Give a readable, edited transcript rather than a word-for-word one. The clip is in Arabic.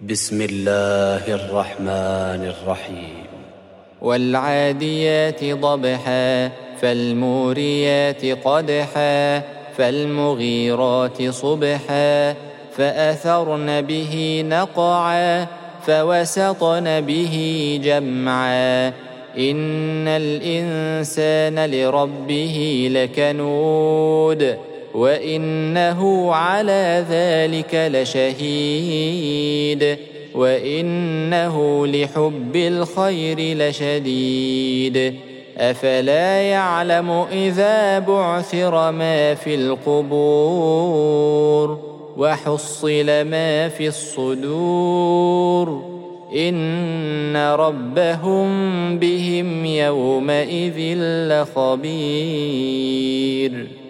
بسم الله الرحمن الرحيم. والعاديات ضبحا فالموريات قدحا فالمغيرات صبحا فأثرن به نقعا فوسطن به جمعا إن الإنسان لربه لكنود وإنه على ذلك لشهيد وإنه لحب الخير لشديد أفلا يعلم إذا بعثر ما في القبور وحصل ما في الصدور إن ربهم بهم يومئذ لخبير.